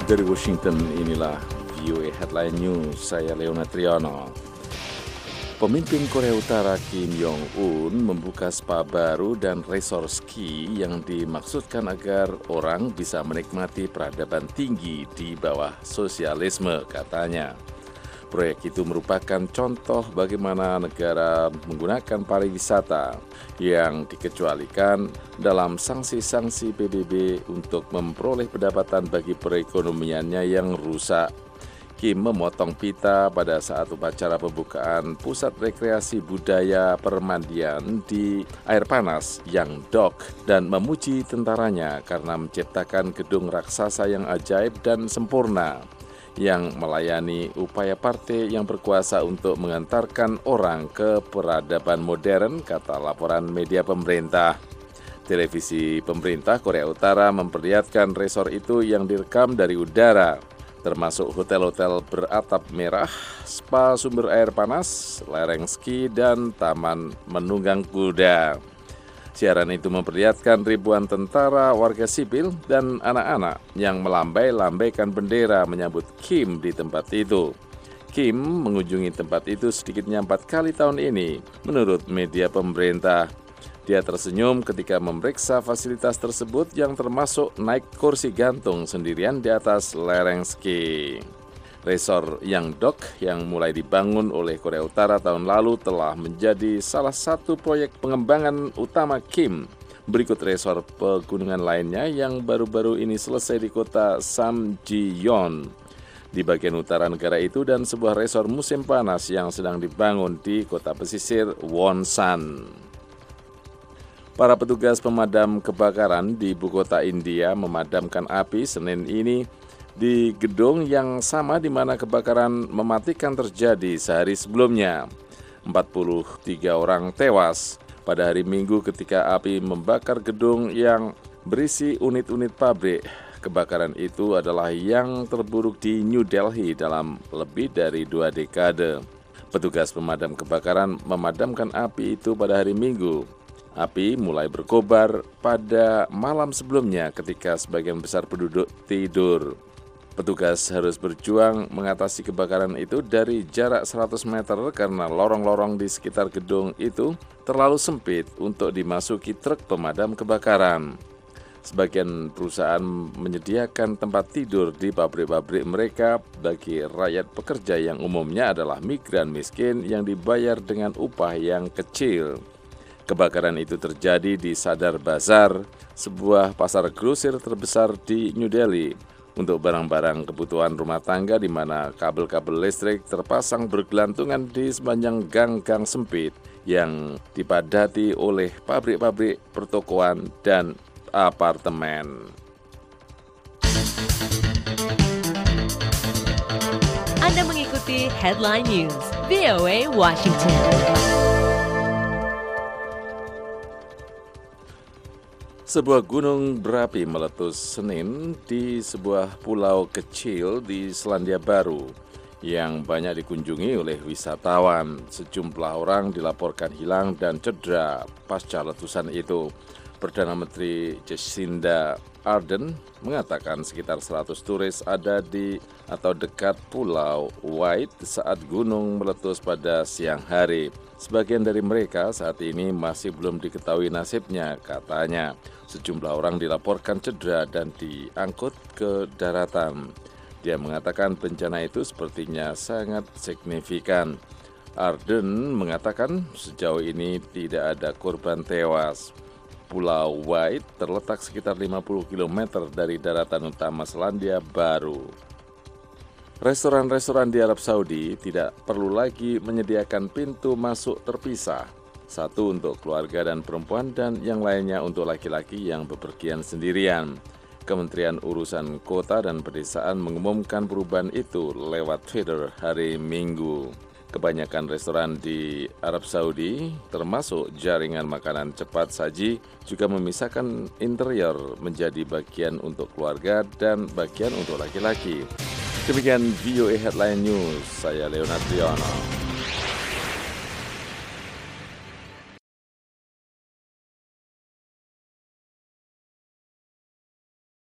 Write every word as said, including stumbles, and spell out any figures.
Dari Washington, inilah V O A Headline News, saya Leonard Triono. Pemimpin Korea Utara Kim Jong-un membuka spa baru dan resort ski yang dimaksudkan agar orang bisa menikmati peradaban tinggi di bawah sosialisme, katanya. Proyek itu merupakan contoh bagaimana negara menggunakan pariwisata yang dikecualikan dalam sanksi-sanksi P B B untuk memperoleh pendapatan bagi perekonomiannya yang rusak. Kim memotong pita pada saat upacara pembukaan pusat rekreasi budaya permandian di air panas yang dok dan memuji tentaranya karena menciptakan gedung raksasa yang ajaib dan sempurna yang melayani upaya partai yang berkuasa untuk mengantarkan orang ke peradaban modern, kata laporan media pemerintah. Televisi pemerintah Korea Utara memperlihatkan resort itu yang direkam dari udara, termasuk hotel-hotel beratap merah, spa sumber air panas, lereng ski, dan taman menunggang kuda. Siaran itu memperlihatkan ribuan tentara, warga sipil, dan anak-anak yang melambai-lambaikan bendera menyambut Kim di tempat itu. Kim mengunjungi tempat itu sedikitnya empat kali tahun ini, menurut media pemerintah. Dia tersenyum ketika memeriksa fasilitas tersebut yang termasuk naik kursi gantung sendirian di atas lereng ski. Resort Yangdok yang mulai dibangun oleh Korea Utara tahun lalu telah menjadi salah satu proyek pengembangan utama Kim. Berikut resort pegunungan lainnya yang baru-baru ini selesai di kota Samjiyon di bagian utara negara itu dan sebuah resort musim panas yang sedang dibangun di kota pesisir Wonsan. Para petugas pemadam kebakaran di ibu kota India memadamkan api Senin ini di gedung yang sama di mana kebakaran mematikan terjadi sehari sebelumnya. empat puluh tiga orang tewas pada hari Minggu ketika api membakar gedung yang berisi unit-unit pabrik. Kebakaran itu adalah yang terburuk di New Delhi dalam lebih dari dua dekade. Petugas pemadam kebakaran memadamkan api itu pada hari Minggu. Api mulai berkobar pada malam sebelumnya ketika sebagian besar penduduk tidur. Petugas harus berjuang mengatasi kebakaran itu dari jarak seratus meter karena lorong-lorong di sekitar gedung itu terlalu sempit untuk dimasuki truk pemadam kebakaran. Sebagian perusahaan menyediakan tempat tidur di pabrik-pabrik mereka bagi rakyat pekerja yang umumnya adalah migran miskin yang dibayar dengan upah yang kecil. Kebakaran itu terjadi di Sadar Bazar, sebuah pasar grosir terbesar di New Delhi, untuk barang-barang kebutuhan rumah tangga di mana kabel-kabel listrik terpasang bergelantungan di sepanjang gang-gang sempit yang dipadati oleh pabrik-pabrik, pertokoan, dan apartemen. Anda mengikuti Headline News V O A Washington. Sebuah gunung berapi meletus Senin di sebuah pulau kecil di Selandia Baru yang banyak dikunjungi oleh wisatawan. Sejumlah orang dilaporkan hilang dan cedera pasca letusan itu. Perdana Menteri Jacinda Ardern mengatakan sekitar seratus turis ada di atau dekat Pulau White saat gunung meletus pada siang hari. Sebagian dari mereka saat ini masih belum diketahui nasibnya, katanya. Sejumlah orang dilaporkan cedera dan diangkut ke daratan. Dia mengatakan bencana itu sepertinya sangat signifikan. Ardern mengatakan sejauh ini tidak ada korban tewas. Pulau White terletak sekitar lima puluh kilometer dari daratan utama Selandia Baru. Restoran-restoran di Arab Saudi tidak perlu lagi menyediakan pintu masuk terpisah. Satu untuk keluarga dan perempuan dan yang lainnya untuk laki-laki yang bepergian sendirian. Kementerian Urusan Kota dan Pedesaan mengumumkan perubahan itu lewat Twitter hari Minggu. Kebanyakan restoran di Arab Saudi, termasuk jaringan makanan cepat saji, juga memisahkan interior menjadi bagian untuk keluarga dan bagian untuk laki-laki. Demikian V O A Headline News, saya Leonard Triono.